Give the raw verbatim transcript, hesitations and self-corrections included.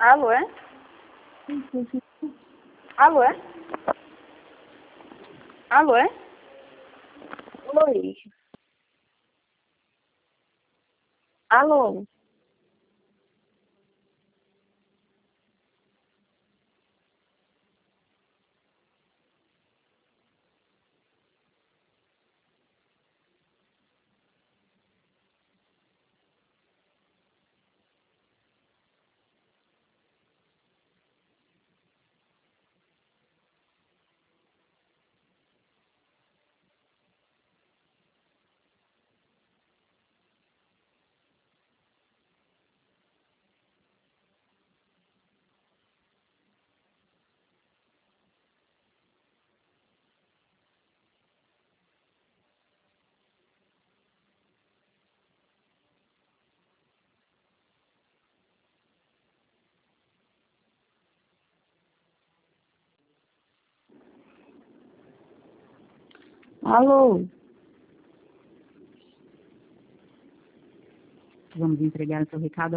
Alô, é? Alô, é? Alô, é? Oi. Alô. Alô. Vamos entregar o seu recado